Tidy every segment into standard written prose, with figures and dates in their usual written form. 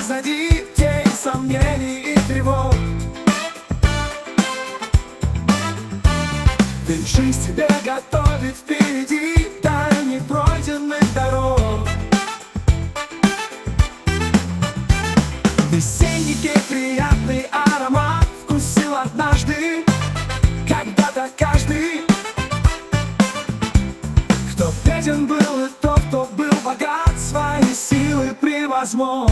позади тень сомнений и тревог. Ведь жизнь тебе готовит впереди даль непройденных дорог. Весенний приятный аромат вкусил однажды когда-то каждый, кто беден был и тот, кто был богат, свои силы превозмог.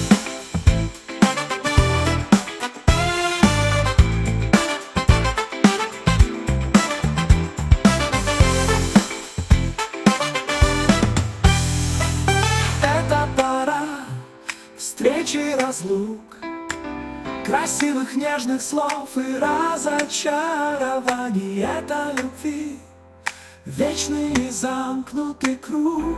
Это пора встречи и разлук, красивых нежных слов и разочарований. Это любви вечный и замкнутый круг.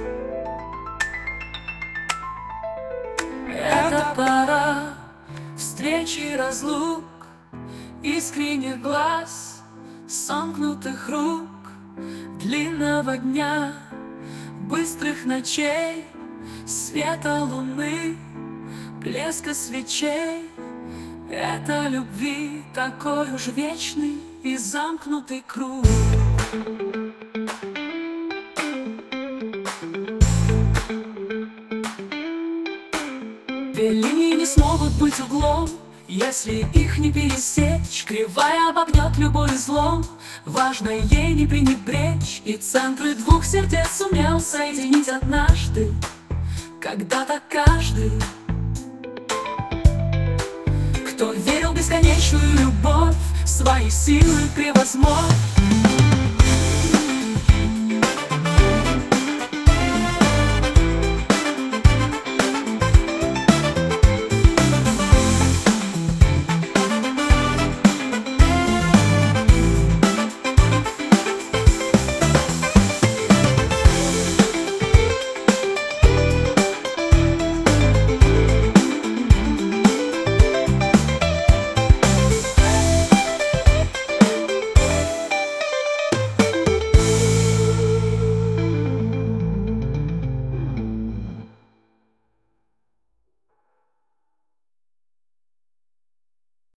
Это пора встречи и разлук, искренних глаз, сомкнутых рук, длинного дня, быстрых ночей, света луны, блеска свечей. Это любви такой уж вечный и замкнутый круг. Две линии не смогут быть углом, если их не пересечь. Кривая обогнет любой излом, важно ей не пренебречь. И центры двух сердец сумел соединить однажды когда-то каждый, кто верил в бесконечную любовь, свои силы превозмог.